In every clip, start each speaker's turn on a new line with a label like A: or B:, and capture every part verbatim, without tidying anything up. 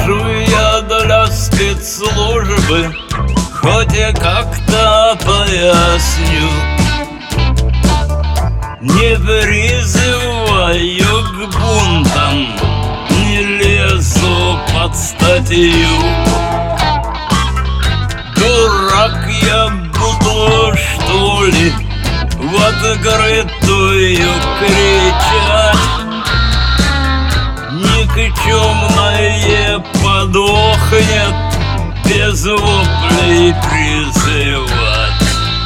A: Скажу я для спецслужбы, хоть и как-то поясню. Не призываю к бунтам, не лезу под статью. Дурак я буду, что ли, в открытую кричать? Никчемное подохнет, без воплей призывать.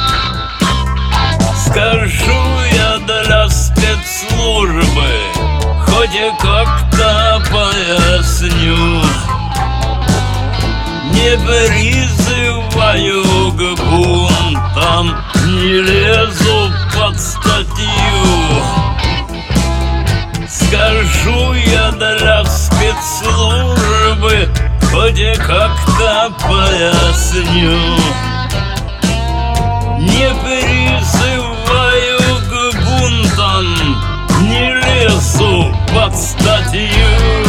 A: Скажу я для спецслужбы, хоть и как-то поясню. Не призываю к бунтам, не лезу под статью. Скажу я для спецслужбы, хоть и как-то поясню. Не призываю к бунтам, не лезу под статью.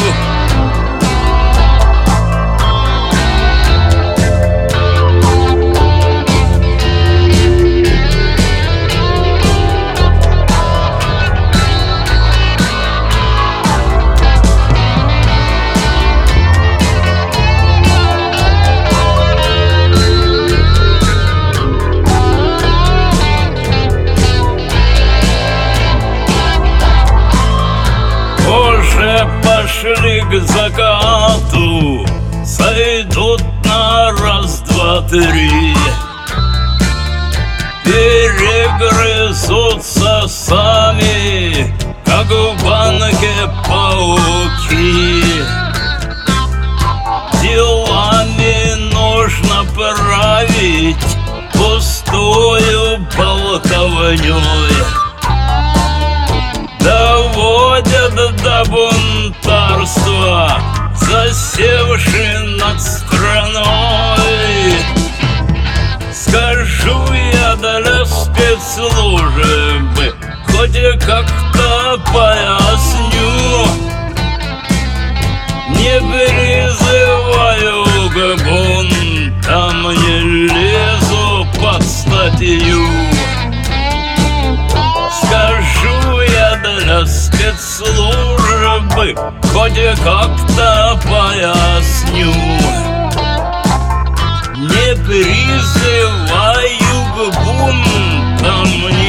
A: Пошли к закату, сойдут на раз, два, три. Перегрызутся сами, как в банке пауки. Делами нужно править пустую болтовнёй. Доводят до бунтарства, засевший над страной. Скажу я для спецслужбы, хоть и как-то поясню. Не призываю к бунтам, не лезу под статью. Скажу я для спецслужбы, хоть и как-то поясню. Не призываю к бунтам,